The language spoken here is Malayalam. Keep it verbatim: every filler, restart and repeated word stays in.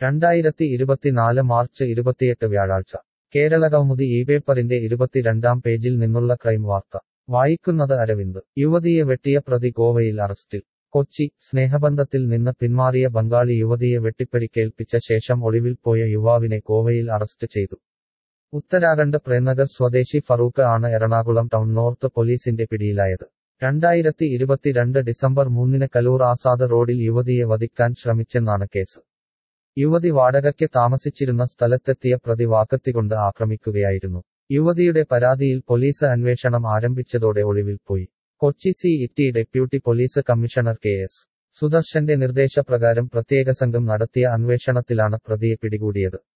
രണ്ടായിരത്തി ഇരുപത്തിനാല് മാർച്ച് ഇരുപത്തിയെട്ട് വ്യാഴാഴ്ച കേരളകൗമുദി ഈ പേപ്പറിന്റെ ഇരുപത്തിരണ്ടാം പേജിൽ നിന്നുള്ള ക്രൈം വാർത്ത വായിക്കുന്നത് അരവിന്ദ് യുവതിയെ വെട്ടിയ പ്രതി ഗോവയിൽ അറസ്റ്റിൽ കൊച്ചി സ്നേഹബന്ധത്തിൽ നിന്ന് പിന്മാറിയ ബംഗാളി യുവതിയെ വെട്ടിപ്പരിക്കേൽപ്പിച്ച ശേഷം ഒളിവിൽ പോയ യുവാവിനെ ഗോവയിൽ അറസ്റ്റ് ചെയ്തു. ഉത്തരാഖണ്ഡ് പ്രേംനഗർ സ്വദേശി ഫറൂഖ് ആണ് എറണാകുളം ടൗൺ നോർത്ത് പോലീസിന്റെ പിടിയിലായത്. രണ്ടായിരത്തി ഇരുപത്തിരണ്ട് ഡിസംബർ മൂന്നിന് കലൂർ ആസാദ് റോഡിൽ യുവതിയെ വധിക്കാൻ ശ്രമിച്ചെന്നാണ് കേസ്. യുവതി വാടകയ്ക്ക് താമസിച്ചിരുന്ന സ്ഥലത്തെത്തിയ പ്രതി വാക്കത്തികൊണ്ട് ആക്രമിക്കുകയായിരുന്നു. യുവതിയുടെ പരാതിയിൽ പോലീസ് അന്വേഷണം ആരംഭിച്ചതോടെ ഒളിവിൽ പോയി. Kochi city deputy police commissioner K S സുദർശന്റെ നിർദ്ദേശപ്രകാരം പ്രത്യേക സംഘം നടത്തിയ അന്വേഷണത്തിലാണ് പ്രതിയെ പിടികൂടിയത്.